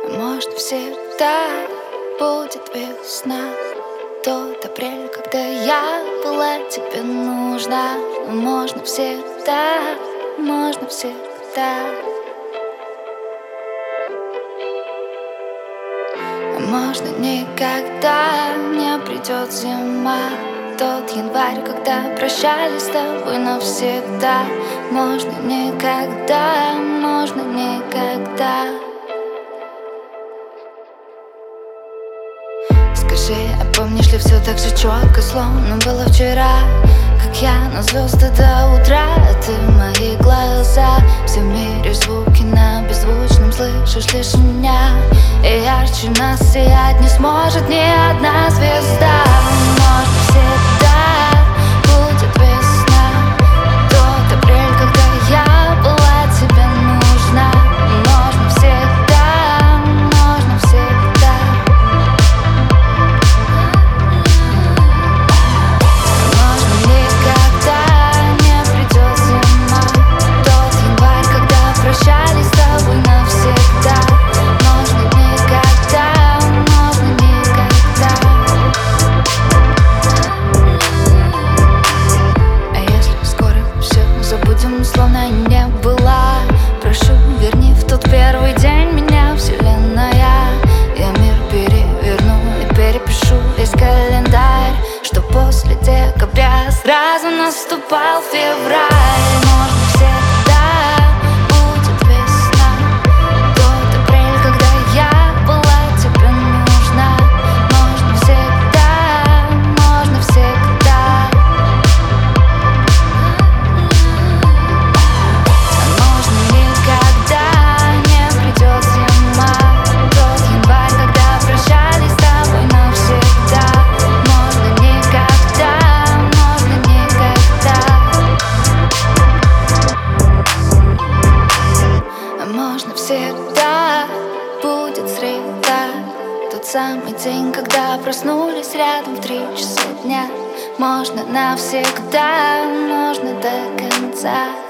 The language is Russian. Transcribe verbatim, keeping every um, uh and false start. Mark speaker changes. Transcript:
Speaker 1: Может, всегда будет весна, тот апрель, когда я была тебе нужна. Можно всегда, можно всегда. Можно никогда не придет зима, тот январь, когда прощались с тобой навсегда. Можно никогда, можно никогда. Скажи, а помнишь ли все так же четко, словно было вчера? Как я на звезды до утра, а ты мои глаза. Все в мире звуки на беззвучном, слышишь лишь меня. И ярче нас сиять не сможет ни одна звезда. Может, всегда будет весна, тот апрель, когда я была тебе нужна. Можно всегда, можно всегда. Можно никогда не придет зима, тот январь, когда прощались с тобой навсегда. Можно никогда, можно никогда. А если скоро все забудем, словно не было? Прошу, верни в тот первый день меня, вселенная. Я мир переверну и перепишу весь календарь, что после декабря сразу наступал февраль. Можно всегда будет весна, тот апрель, когда я была тебе нужна. Можно всегда, можно всегда. Можно никогда не придет зима, тот январь, когда прощались с тобой навсегда. Можно никогда, можно никогда. А можно всегда будет среда, тот самый день, когда проснулись рядом в три часа дня. Можно навсегда, можно до конца.